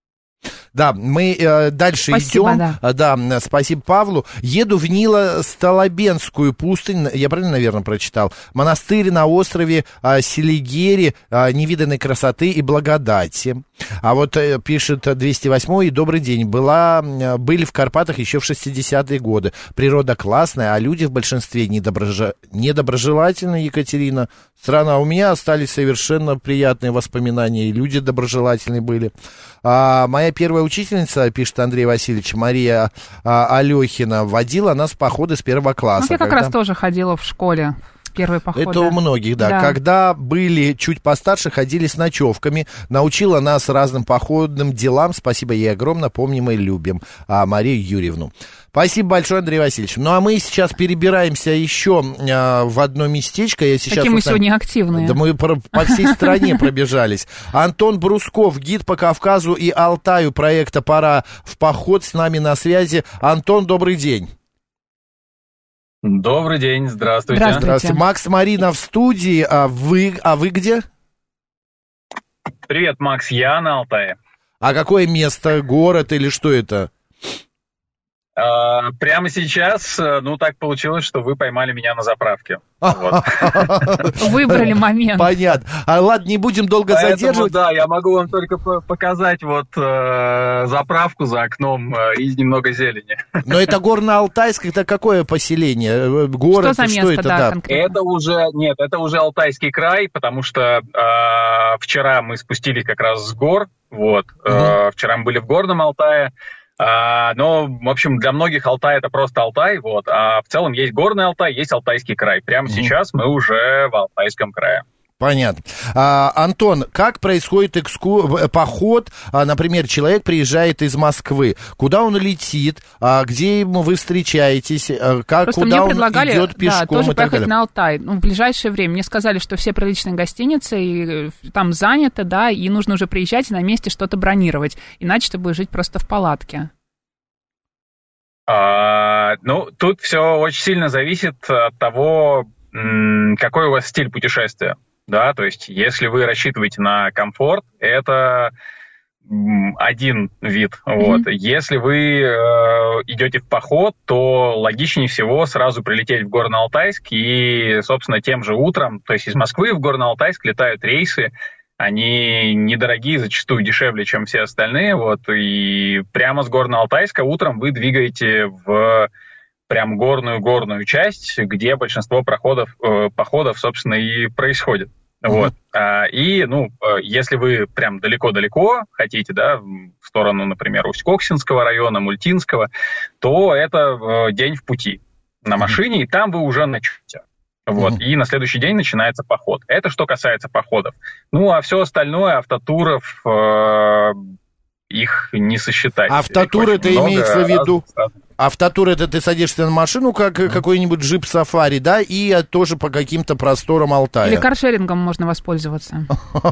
Да, мы э, дальше Спасибо, идем. да. А, Да, м, спасибо Павлу. Еду в Нило-Столобенскую пустынь, я правильно, наверное, прочитал? Монастырь на острове а, Селигери, а, невиданной красоты и благодати. А вот э, пишет двести восьмой, добрый день, была, э, были в Карпатах еще в шестидесятые годы. Природа классная, а люди в большинстве недоброжа... недоброжелательные, Екатерина. Страна, у меня остались совершенно приятные воспоминания, и люди доброжелательные были. А, моя первая учительница, пишет Андрей Васильевич, Мария а, Алехина, водила нас в походы с первого класса. Ну, я как когда... раз тоже ходила в школе. Первые походы. Это у многих, да. Да. Когда были чуть постарше, ходили с ночевками, научила нас разным походным делам. Спасибо ей огромное, помним и любим а, Марию Юрьевну. Спасибо большое, Андрей Васильевич. Ну, а мы сейчас перебираемся еще а, в одно местечко. Я сейчас Какие мы вот, сегодня активные. Да мы по, по всей стране пробежались. Антон Брусков, гид по Кавказу и Алтаю проекта «Пора в поход», с нами на связи. Антон, добрый день. Добрый день, здравствуйте. Здравствуйте. Здравствуйте. Макс Марина в студии. А вы, а вы где? Привет, Макс, я на Алтае. А какое место, город или что это? А, прямо сейчас, ну, так получилось, что вы поймали меня на заправке. Вот. Выбрали момент. Понятно. А ладно, не будем долго Поэтому, задерживать. да, я могу вам только по- показать вот э, заправку за окном э, и немного зелени. Но это Горно-Алтайск, это какое поселение? Э, Город, Что за место, это, да, да? конкретно? Это уже, нет, это уже Алтайский край, потому что э, вчера мы спустились как раз с гор, вот, э, вчера мы были в Горном Алтае. А, но, в общем, для многих Алтай это просто Алтай, вот, а в целом есть Горный Алтай, есть Алтайский край. Прямо mm-hmm. сейчас мы уже в Алтайском крае. Понятно. А, Антон, как происходит экску... поход? А, например, человек приезжает из Москвы. Куда он летит? А, где ему вы встречаетесь? А, как, Просто куда мне он предлагали, идет пешком да, тоже и так поехать далее? на Алтай. Ну, в ближайшее время. Мне сказали, что все приличные гостиницы и там заняты, да, и нужно уже приезжать и на месте что-то бронировать. Иначе ты будешь жить просто в палатке. А, ну, тут все очень сильно зависит от того, м, какой у вас стиль путешествия. Да, то есть, если вы рассчитываете на комфорт, это м, один вид. Mm-hmm. Вот. Если вы э, идете в поход, то логичнее всего сразу прилететь в Горно-Алтайск и, собственно, тем же утром, то есть из Москвы в Горно-Алтайск летают рейсы, они недорогие, зачастую дешевле, чем все остальные, вот, и прямо с Горно-Алтайска утром вы двигаете в прям горную-горную часть, где большинство проходов, э, походов, собственно, и происходит. Mm-hmm. Вот. А, и, ну, если вы прям далеко-далеко хотите, да, в сторону, например, Усть-Коксинского района, Мультинского, то это э, день в пути на машине, mm-hmm. и там вы уже ночуете. Вот, mm-hmm. и на следующий день начинается поход. Это что касается походов. Ну, а все остальное, автотуров, э, их не сосчитать. Автотуры это имеется в виду? Автотур — это ты садишься на машину, как какой-нибудь джип-сафари, да, и тоже по каким-то просторам Алтая. Или каршерингом можно воспользоваться.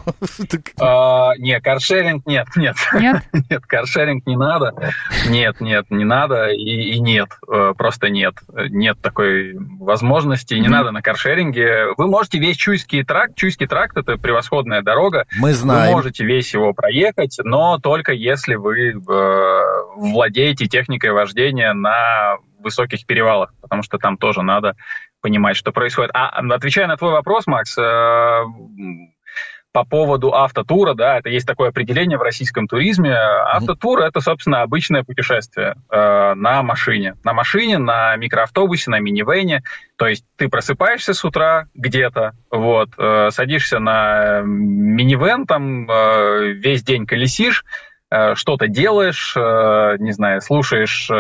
Не, каршеринг нет, нет. Нет? Нет, каршеринг не надо. Нет, нет, не надо и нет. Просто нет. Нет такой возможности. Не надо на каршеринге. Вы можете весь Чуйский тракт. Чуйский тракт — это превосходная дорога. Мы знаем. Вы можете весь его проехать, но только если вы владеете техникой вождения на высоких перевалах, потому что там тоже надо понимать, что происходит. А отвечая на твой вопрос, Макс, э, по поводу автотура, да, это есть такое определение в российском туризме. Автотур — это, собственно, обычное путешествие э, на машине. На машине, на микроавтобусе, на минивэне. То есть ты просыпаешься с утра где-то, вот, э, садишься на минивэн, там э, весь день колесишь, что-то делаешь, не знаю, слушаешь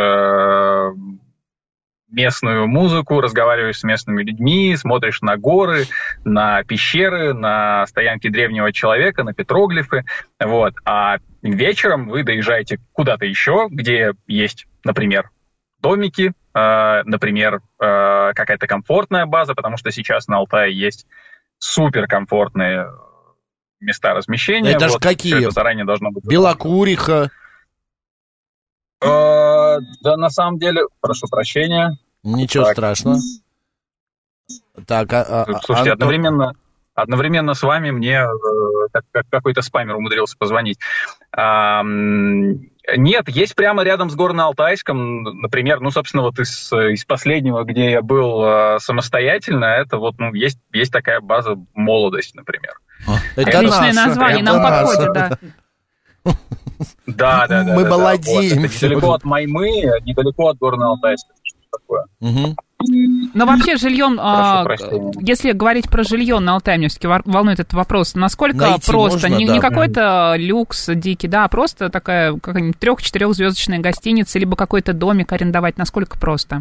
местную музыку, разговариваешь с местными людьми, смотришь на горы, на пещеры, на стоянки древнего человека, на петроглифы, вот. А вечером вы доезжаете куда-то еще, где есть, например, домики, например, какая-то комфортная база, потому что сейчас на Алтае есть суперкомфортные места размещения. Это вот, ж какие? Это заранее должно быть. Белокуриха. Э, да, на самом деле, прошу прощения. Ничего так. страшного. Так, а, а, Слушайте, Антон... одновременно, одновременно с вами мне как, как какой-то спамер умудрился позвонить. А, нет, есть прямо рядом с Горно-Алтайском, например, ну, собственно, вот из, из последнего, где я был самостоятельно, это вот, ну, есть, есть такая база «Молодость», например. Это отличное наша, название, это нам наша. подходит, да. Да, да, да. Мы да, молодеем. Да. Вот. Недалеко от Маймы, недалеко от Горно-Алтайска. Такое. Угу. Но вообще жильем, а, прощения. если говорить про жилье на Алтае, меня все-таки волнует этот вопрос, насколько Найти просто, можно, не, да. не какой-то люкс дикий, да, а просто такая какая-нибудь трех-четырехзвездочная гостиница, либо какой-то домик арендовать, насколько просто?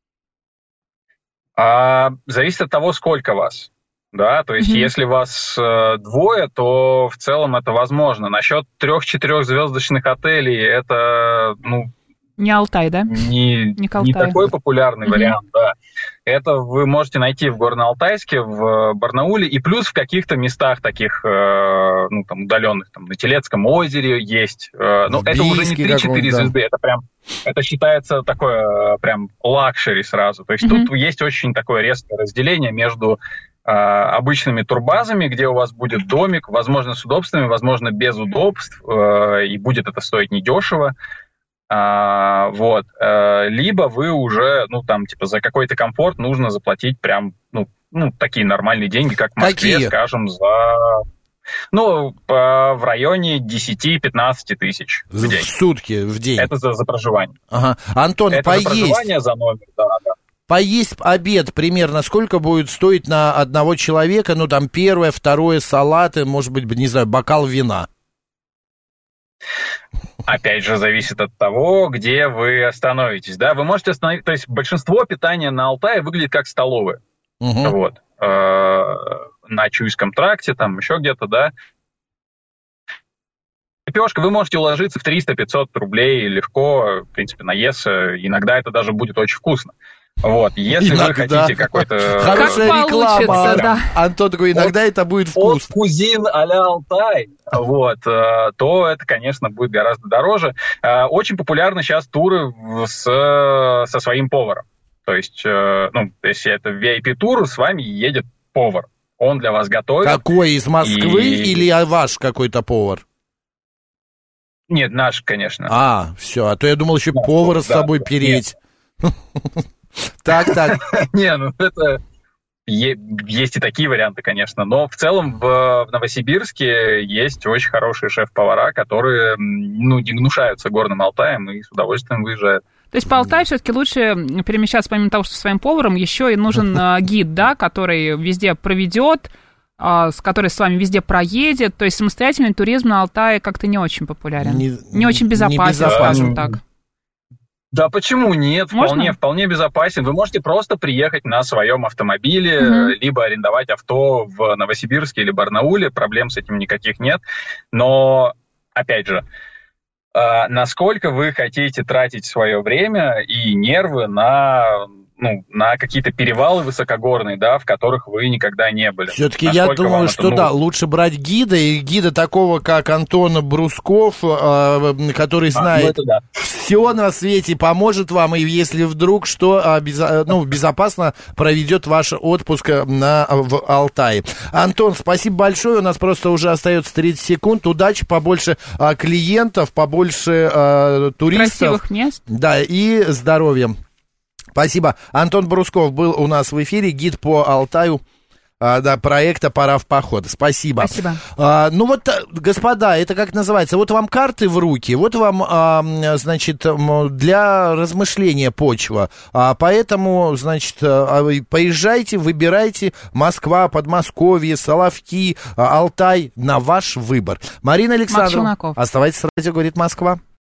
А, зависит от того, сколько вас. Да, то есть, mm-hmm. если вас э, двое, то в целом это возможно. Насчет трех-четырехзвездочных отелей это, ну... Не Алтай, да? Не, не, не такой популярный mm-hmm. вариант, да. Это вы можете найти в Горно-Алтайске, в Барнауле, и плюс в каких-то местах таких, э, ну, там, удаленных, там, на Телецком озере есть. Э, но это уже не три-четыре звезды, это прям, это считается такое прям лакшери сразу. То есть mm-hmm. тут есть очень такое резкое разделение между обычными турбазами, где у вас будет домик, возможно, с удобствами, возможно, без удобств, и будет это стоить недешево. Вот. Либо вы уже, ну, там, типа, за какой-то комфорт нужно заплатить прям, ну, ну такие нормальные деньги, как в Москве, Какие? скажем, за... Ну, в районе десять-пятнадцать тысяч в день. В сутки, в день? Это за, за проживание. Ага. Антон, это поесть... за проживание, за номер, да, да. Поесть обед примерно сколько будет стоить на одного человека? Ну, там, первое, второе, салаты, может быть, не знаю, бокал вина. Опять же, зависит от того, где вы остановитесь, да. Вы можете остановиться, то есть большинство питания на Алтае выглядит как столовые. Угу. Вот. На Чуйском тракте, там еще где-то, да. Лепешка, вы можете уложиться в триста-пятьсот рублей легко, в принципе, наесться. Иногда это даже будет очень вкусно. Вот, если иногда. Вы хотите какой-то... Хорошая как реклама, да. Антон такой, иногда от, это будет вкусно. От кузин а-ля Алтай, вот, то это, конечно, будет гораздо дороже. Очень популярны сейчас туры с, со своим поваром. То есть, ну, если это ви ай пи-тур, с вами едет повар. Он для вас готовит. Какой, из Москвы и... или ваш какой-то повар? Нет, наш, конечно. А, все, а то я думал еще да, повара да, с собой да, переть. Так, так. Не, ну это... Есть и такие варианты, конечно, но в целом в Новосибирске есть очень хорошие шеф-повара, которые, ну, не гнушаются Горным Алтаем и с удовольствием выезжают. То есть по Алтаю все-таки лучше перемещаться, помимо того, что своим поваром, еще и нужен гид, да, который везде проведет, с которой с вами везде проедет. То есть самостоятельный туризм на Алтае как-то не очень популярен. Не, не очень безопасен, не скажем так. Да почему нет? Можно? Вполне, вполне безопасен. Вы можете просто приехать на своем автомобиле, угу. либо арендовать авто в Новосибирске или Барнауле. Проблем с этим никаких нет. Но, опять же, э, насколько вы хотите тратить свое время и нервы на... ну, на какие-то перевалы высокогорные, да, в которых вы никогда не были. Все-таки Насколько я думаю, что это, ну... да, лучше брать гида, и гида такого, как Антон Брусков, э, который знает а, ну да. все на свете, поможет вам, и если вдруг что, э, безо, ну, безопасно проведет ваш отпуск на, в Алтае. Антон, спасибо большое, у нас просто уже остается тридцать секунд, удачи, побольше э, клиентов, побольше э, туристов. Красивых мест. Да, и здоровья. Спасибо. Антон Брусков был у нас в эфире, гид по Алтаю, а, да, проекта «Пора в поход». Спасибо. Спасибо. А, ну вот, господа, это как называется? Вот вам карты в руки, вот вам, а, значит, для размышления почва. А, поэтому, значит, а, поезжайте, выбирайте Москва, Подмосковье, Соловки, а, Алтай, на ваш выбор. Марина Александровна, оставайтесь с радио «Говорит Москва».